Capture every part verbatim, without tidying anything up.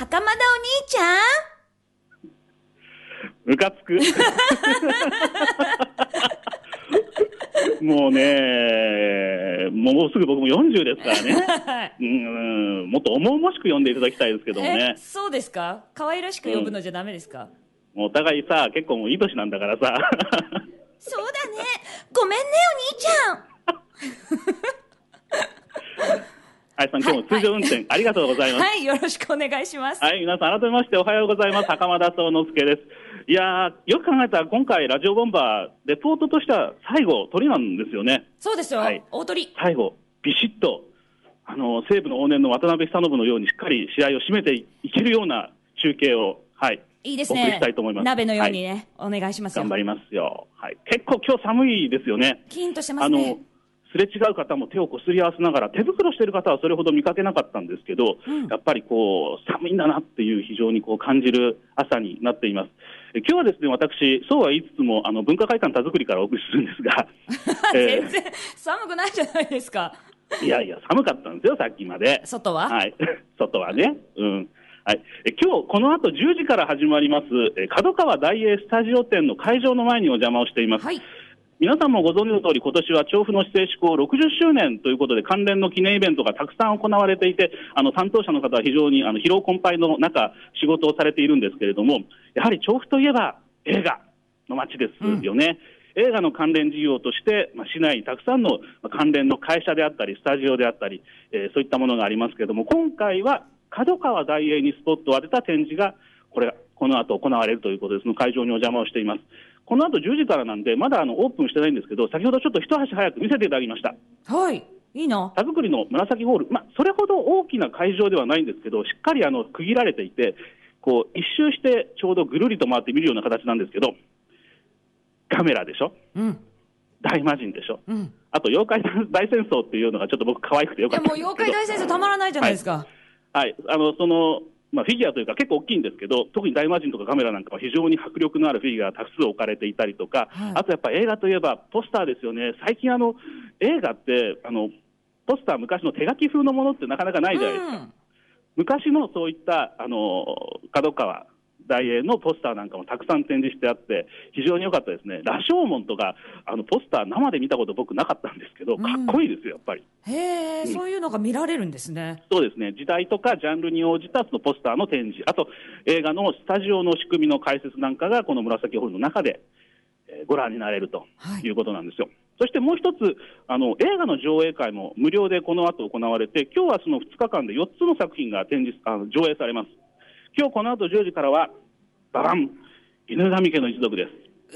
袴田お兄ちゃんムカつくもうね、もうすぐ僕もよんじゅうですからね、うん、もっと重々しく呼んでいただきたいですけどもね。 え、そうですか？可愛らしく呼ぶのじゃダメですか？ うん、もうお互いさ、結構もういい年なんだからさそうだね、ごめんねお兄ちゃんはいさん、今日も通常運転、はい、ありがとうございます。 はい、よろしくお願いします。 はい、皆さん改めましておはようございます。袴田宗之助です。いやー、よく考えたら今回ラジオボンバーレポートとしては最後鳥なんですよね。 そうですよ、はい、大鳥。 最後ビシッとあの西武の往年の渡辺久信のようにしっかり試合を締めていけるような中継を、はい、 いいですね、 お送りしたいと思います。 鍋のようにね、はい、お願いしますよ。 頑張りますよ。はい、結構今日寒いですよね。 キーンとしてますね。 あのすれ違う方も手をこすり合わせながら、手袋している方はそれほど見かけなかったんですけど、うん、やっぱりこう寒いんだなっていう非常にこう感じる朝になっています。え今日はですね、私そうは言いつつもあの文化会館田作りからお送りするんですが全然寒くないじゃないですか。 いやいや寒かったんですよ、さっきまで。 外は、 はい、外はね、うんはい、え今日この後じゅうじから始まりますえ角川大英スタジオ店の会場の前にお邪魔をしています。はい、皆さんもご存知の通り、今年は調布の市政施行ろくじゅっしゅうねんということで関連の記念イベントがたくさん行われていて、あの担当者の方は非常にあの疲労困憊の中仕事をされているんですけれども、やはり調布といえば映画の街ですよね。うん、映画の関連事業として、まあ、市内にたくさんの関連の会社であったりスタジオであったり、えー、そういったものがありますけれども、今回は角川大英にスポットを当てた展示がこれこの後行われるということで、その会場にお邪魔をしています。この後じゅうじからなんでまだあのオープンしてないんですけど、先ほどちょっと一足早く見せていただきました。 はい、いいな。 田作りの紫ホール、まあ、それほど大きな会場ではないんですけど、しっかりあの区切られていて、こう一周してちょうどぐるりと回って見るような形なんですけど、カメラでしょ、うん、大魔神でしょ、うん、あと妖怪大戦争っていうのがちょっと僕可愛くてよかったんですけど。いやもう妖怪大戦争たまらないじゃないですか。 はい、はい、あのそのまあ、フィギュアというか結構大きいんですけど、特に大魔神とかカメラなんかは非常に迫力のあるフィギュアが多数置かれていたりとか、はい、あとやっぱり映画といえばポスターですよね。最近あの映画ってあのポスター、昔の手書き風のものってなかなかないじゃないですか。うん、昔のそういったあの角川大英のポスターなんかもたくさん展示してあって非常に良かったですね。羅生門とかあのポスター生で見たこと僕なかったんですけど、かっこいいですよやっぱり。 へえ、うん、そういうのが見られるんですね。 そうですね、時代とかジャンルに応じたそのポスターの展示、あと映画のスタジオの仕組みの解説なんかがこの紫ホールの中で、えー、ご覧になれるということなんですよ。はい、そしてもう一つあの映画の上映会も無料でこの後行われて、今日はそのふつかかんでよっつの作品が展示あの上映されます。今日この後じゅうじからはババン、犬神家の一族です。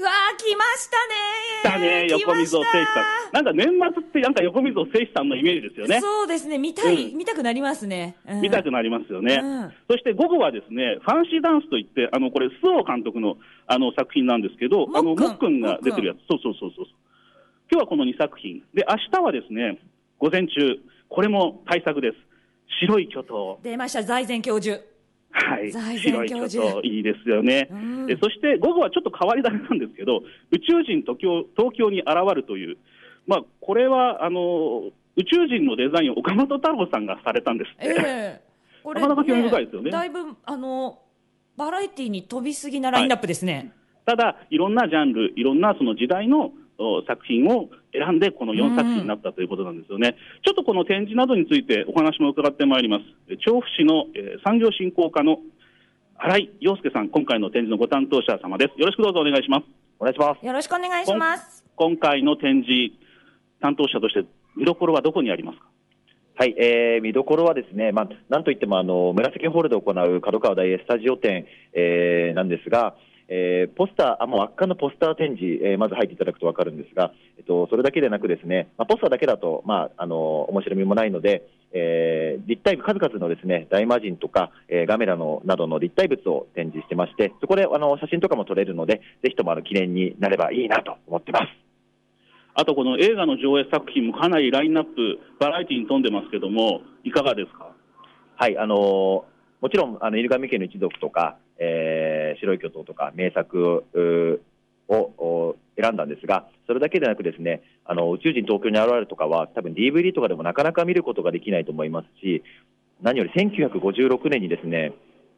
うわー、来ましたねー。 来たね、横溝正史さん。なんか年末ってなんか横溝正史さんのイメージですよね。 そうですね、見たい、うん、見たくなりますね。 うん、見たくなりますよね。 うん、 そして午後はですね、ファンシーダンスといって、あのこれ周防監督のあの作品なんですけど、あのもっくんが出てるやつ、そうそうそうそう。今日はこのにさく品で、明日はですね、午前中これも大作です。白い巨頭出ました。財前教授。 はい、白い巨頭いいですよね。うん、えそして午後はちょっと変わり種なんですけど、宇宙人東京東京に現るという、まあ、これはあの宇宙人のデザインを岡本太郎さんがされたんですって、えー、これなかなか興味深いですよね。 だいぶあのバラエティに飛びすぎなラインナップですね。はい、 ただいろんなジャンル、いろんなその時代の作品を選んでこのよんさく品になったということなんですよね。ちょっとこの展示などについてお話も伺ってまいります。調布市の、えー、産業振興課の新井陽介さん、今回の展示のご担当者様です。よろしくどうぞお願いします。 お願いします。 よろしくお願いします。 今回の展示担当者として見どころはどこにありますか？ はい、えー、見どころはですね、まあ、なんといってもあの紫ホールで行う角川大英スタジオ展、えー、なんですが、えー、ポスター、あもう圧巻のポスター展示、えー、まず入っていただくと分かるんですが、えっと、それだけでなくですね、まあ、ポスターだけだと、まあ、あの面白みもないので、えー、立体数々のですね大魔神とか、えー、ガメラのなどの立体物を展示してまして、そこであの写真とかも撮れるので、ぜひともあの記念になればいいなと思ってます。 あとこの映画の上映作品もかなりラインナップバラエティに富んでますけども、いかがですか？ はい、あのー、もちろんあの犬神家の一族とか、えー、白い巨頭とか名作を選んだんですが、それだけでなくですね、あの宇宙人東京に現れるとかは多分 ディーブイディー とかでもなかなか見ることができないと思いますし、何よりせんきゅうひゃくごじゅうろくねんにですね、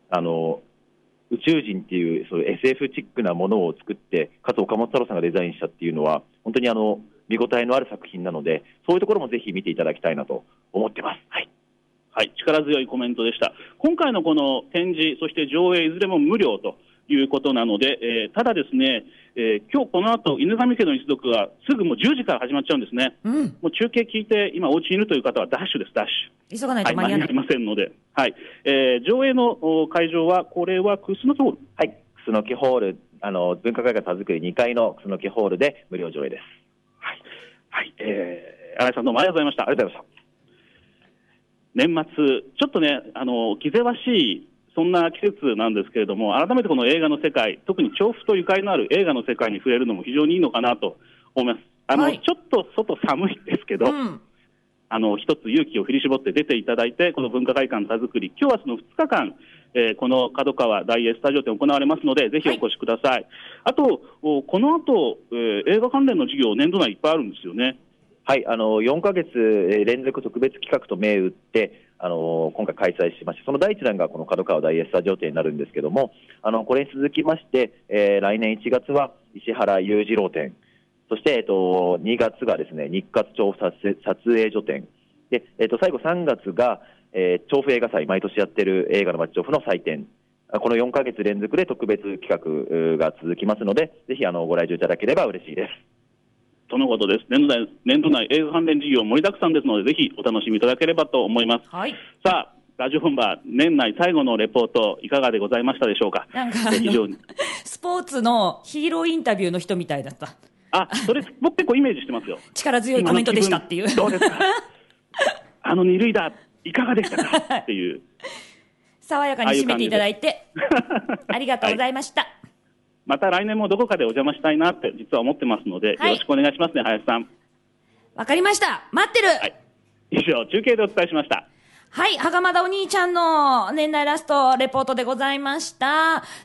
あの宇宙人っていうそういう エスエフ チックなものを作って、かつ岡本太郎さんがデザインしたっていうのは本当にあの見応えのある作品なので、そういうところもぜひ見ていただきたいなと思ってます。はい、 はい、力強いコメントでした。今回のこの展示、そして上映いずれも無料ということなので、えー、ただですね、えー、今日この後犬神家の一族はすぐもうじゅうじから始まっちゃうんですね。 うん、 もう中継聞いて今お家にいるという方はダッシュです、ダッシュ。 急がないと間に合わない。 はい、間に合いませんので、はい、えー、上映の会場はこれは楠木ホール。 はい、楠木ホール、あの文化会館田作りにかいの楠木ホールで無料上映です。 はい、はい、えー、新井さんどうもありがとうございました。 ありがとうございました。 年末、ちょっとね、あの気ぜわしいそんな季節なんですけれども、改めてこの映画の世界、特に調布とゆかりのある映画の世界に触れるのも非常にいいのかなと思います。あの、はい、ちょっと外寒いんですけど、うん、あの一つ勇気を振り絞って出ていただいて、この文化会館田作り、今日はそのふつかかん、えー、この角川大英スタジオ展行われますので、ぜひお越しください。はい、あと、この後、えー、映画関連の授業、年度内いっぱいあるんですよね。 はい、あのよんかげつ連続特別企画と銘打ってあの今回開催しまして、その第一弾がこの角川大英スタジオ展になるんですけども、あのこれに続きまして、えー、来年いちがつは石原裕次郎展、そして、えっと、にがつがですね日活調布撮影所展で、えっと、最後さんがつが、えー、調布映画祭、毎年やってる映画の街調布の祭典、このよんかげつ連続で特別企画が続きますので、ぜひあのご来場いただければ嬉しいです。 とのことです。年度内、年度内映画関連事業盛りだくさんですので、ぜひお楽しみいただければと思います。 はい、 さあ、ラジオ本場、年内最後のレポート、いかがでございましたでしょうか。 なんか非常にスポーツのヒーローインタビューの人みたいだった。 あ、それ、僕結構イメージしてますよ。 力強いコメントでしたっていう。 どうですかあの二塁打、いかがでしたかっていう。 爽やかに締めていただいて、ありがとうございました。はい、 また来年もどこかでお邪魔したいなって実は思ってますので、はい、よろしくお願いしますね、林さん。 わかりました。待ってる。はい、 以上、中継でお伝えしました。 はい、袴田お兄ちゃんの年内ラストレポートでございました。